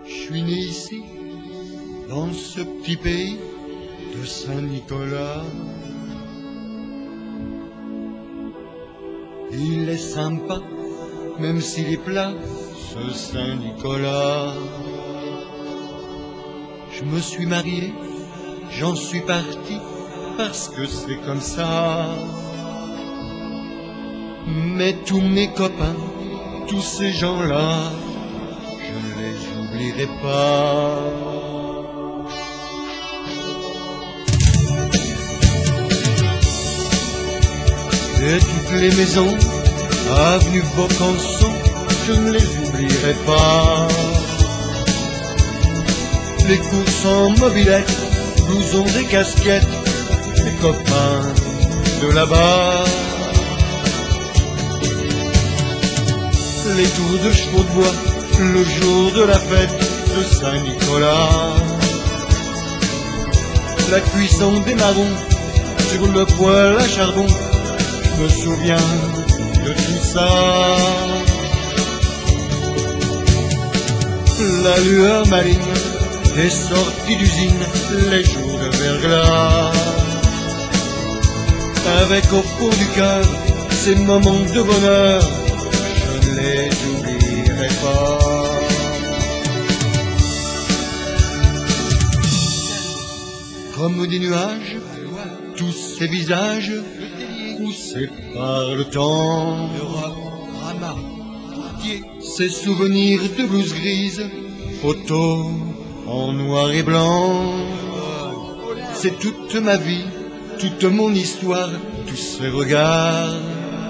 Je suis né ici, dans ce petit pays de Saint-Nicolas. Il est sympa, même s'il est plat, ce Saint-Nicolas. Je me suis marié, j'en suis parti, parce que c'est comme ça. Mais tous mes copains, tous ces gens-là, je ne les oublierai pas. Et toutes les maisons, avenue Vaucanson, je ne les oublierai pas. Les courses en mobilette, blousons et casquettes, les copains de là-bas. Les tours de chevaux de bois, le jour de la fête de Saint-Nicolas. La cuisson des marrons, sur le poêle à charbon, je me souviens de tout ça. La lueur maligne des sorties d'usine, les jours de verglas. Avec au fond du cœur ces moments de bonheur, je ne les oublierai pas. Comme des nuages, tous ces visages poussés par le temps, ces souvenirs de blouses grises, photos en noir et blanc. C'est toute ma vie, toute mon histoire, tous ces regards,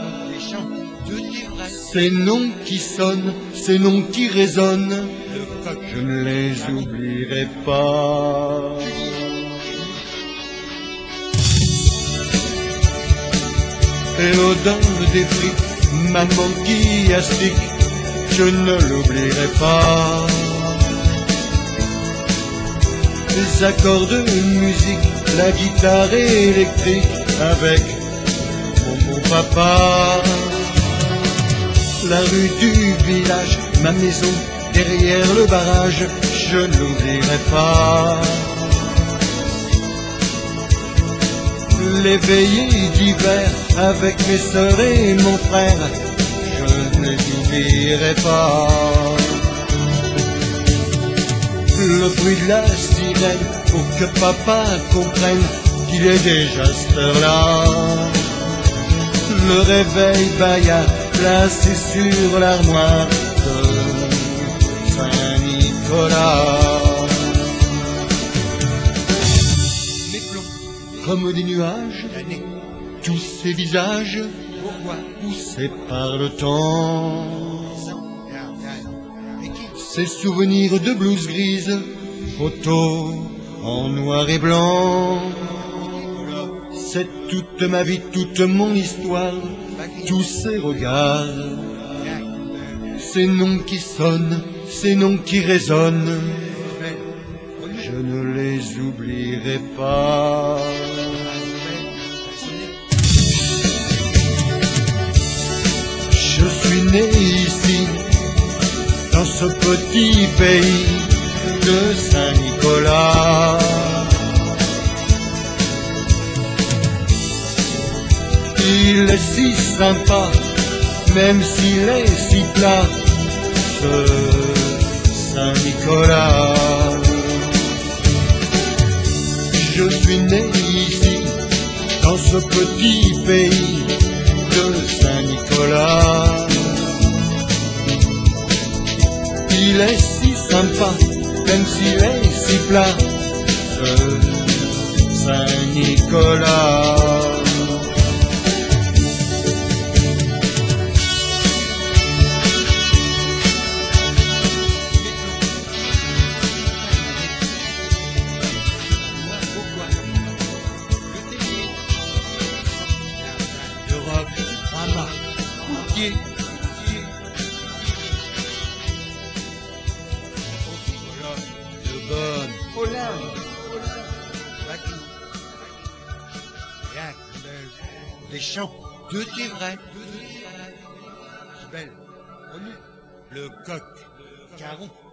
ces noms qui sonnent, ces noms qui résonnent, je ne les oublierai pas. Et l'odeur des frites, maman qui astique, je ne l'oublierai pas. Les accords de musique, la guitare électrique avec mon papa. La rue du village, ma maison derrière le barrage, je ne l'oublierai pas. Les veillées d'hiver avec mes sœurs et mon frère, je ne les oublierai pas. Le bruit de la sirène pour que papa comprenne qu'il est déjà cette heure-là. Le réveil baillard placé sur l'armoire de Saint-Nicolas. Comme des nuages, tous ces visages poussés par le temps. Ces souvenirs de blouses grises, photos en noir et blanc. C'est toute ma vie, toute mon histoire, tous ces regards, ces noms qui sonnent, ces noms qui résonnent, je ne les oublierai pas. Je suis né ici, dans ce petit pays de Saint-Nicolas. Il est si sympa, même s'il est si plat, ce Saint-Nicolas. Je suis né ici, dans ce petit pays de Saint-Nicolas. Il est si sympa, même s'il est si plat, ce Saint-Nicolas. Les champs de Tivray, belle, le coq, Caron.